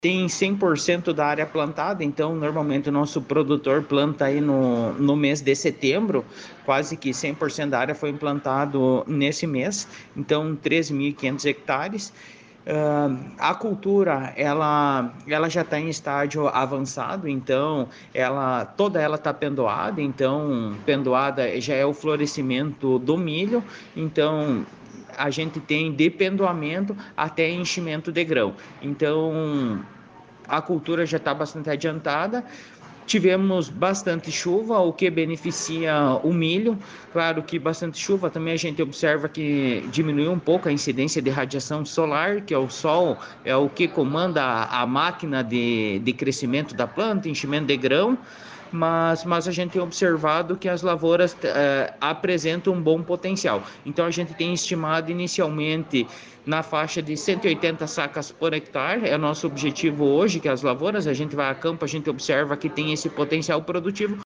tem 100% da área plantada, então normalmente o nosso produtor planta aí no mês de setembro, quase que 100% da área foi implantado nesse mês, então 3.500 hectares. A cultura ela já está em estágio avançado, então toda ela está pendoada, então pendoada já é o florescimento do milho, então a gente tem de pendoamento até enchimento de grão. Então a cultura já está bastante adiantada. Tivemos bastante chuva, o que beneficia o milho. Claro que bastante chuva também a gente observa que diminuiu um pouco a incidência de radiação solar, que é o sol, é o que comanda a máquina de crescimento da planta, enchimento de grão. Mas a gente tem observado que as lavouras apresentam um bom potencial. Então a gente tem estimado inicialmente na faixa de 180 sacas por hectare, é o nosso objetivo hoje, que as lavouras, a gente vai a campo, a gente observa que tem esse potencial produtivo,